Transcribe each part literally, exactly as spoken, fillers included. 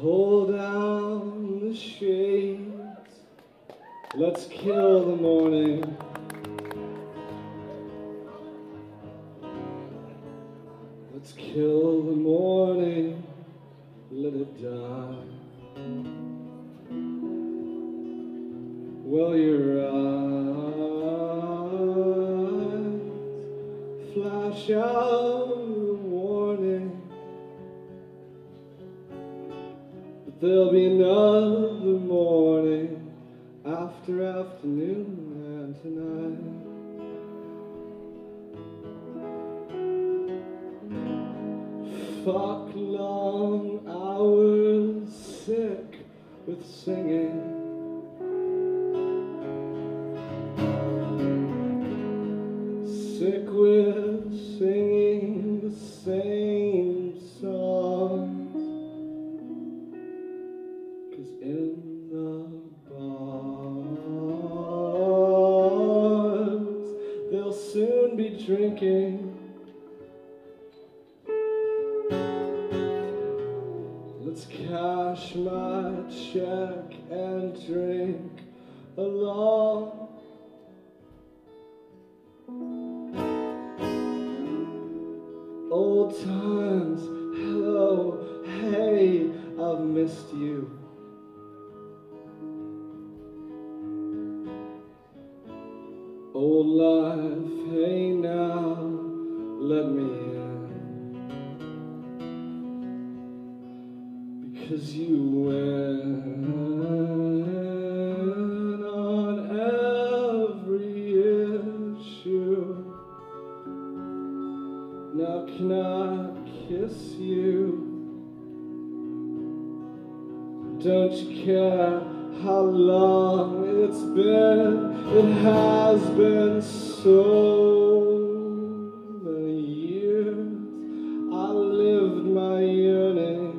Pull down the shades. Let's kill the morning. Let's kill the morning. Let it die. Well, your eyes flash out a warning, but there'll be another morning after afternoon and tonight. Fuck long hours, sick with singing. Sick with singing the same songs, 'cause in the bars they'll soon be drinking. Let's cash my check and drink along. Old times, hello, hey, I've missed you. Old life, hey now, let me in. Because you win on every issue. Now can I kiss you? Don't you care how long it's been? It has been so many years. I lived my yearning,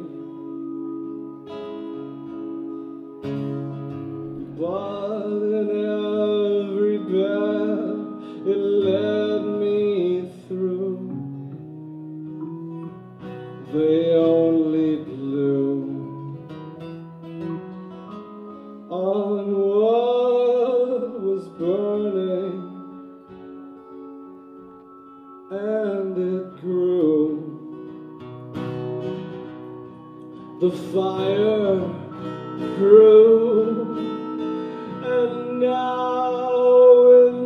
but in every bed it led me through. They only bloom on what was burning, and it grew. The fire grew, and now with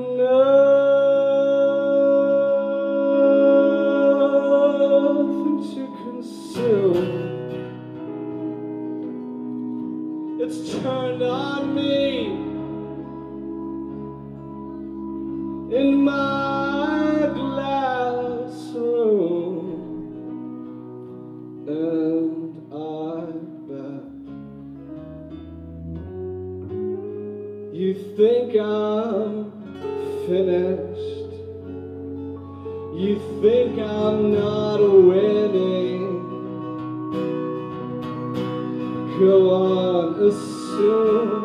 nothing to consume, it's turned on me in my glass room, and I bet you think I'm finished. You think I'm not winning. Go on, assume.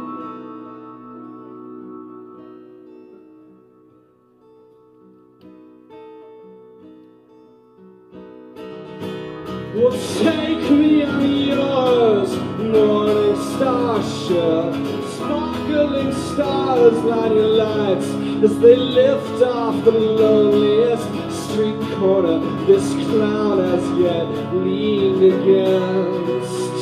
Well, take me on yours, morning starship. Sparkling stars light your lights as they lift off the loneliest street corner this clown has yet leaned against.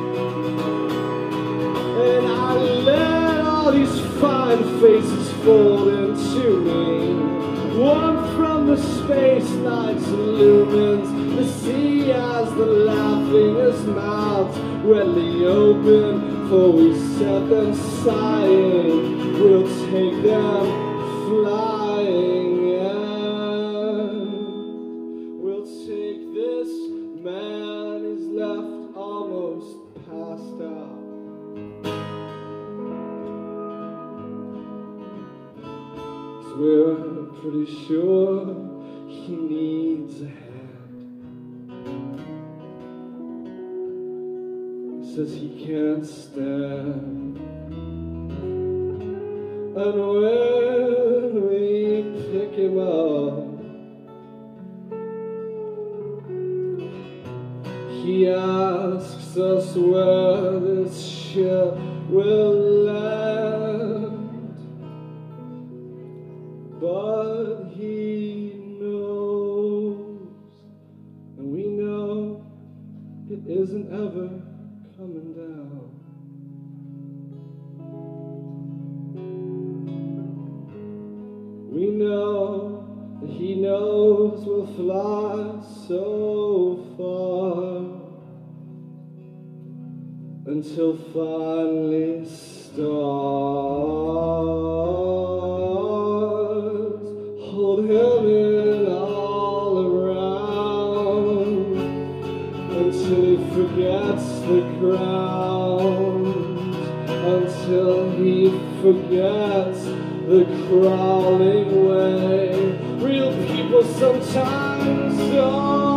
And I let all these fine faces fold into me. One from the space lights illumines the sea as the laughingest mouths readily open, for we set them sighing. We'll take them flying, and we'll take this man who's left almost passed out. 'Cause we're pretty sure he needs a hand. Says he can't stand. And when we pick him up, he asks asks us where this ship will land, but he knows, and we know it isn't ever coming down. We know that he knows we'll fly so far until finally stars hold him in all around, until he forgets the ground, until he forgets the crawling way. Real people sometimes don't.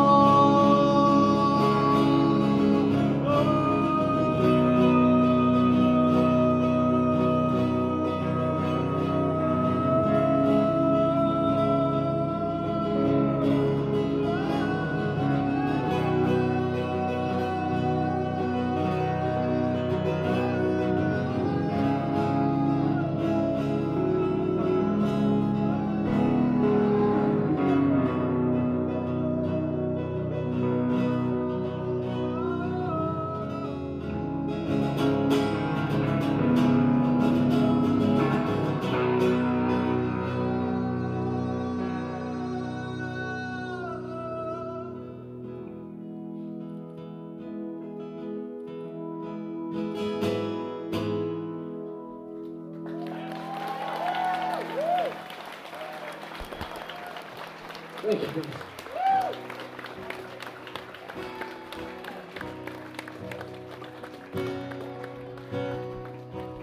Thank you.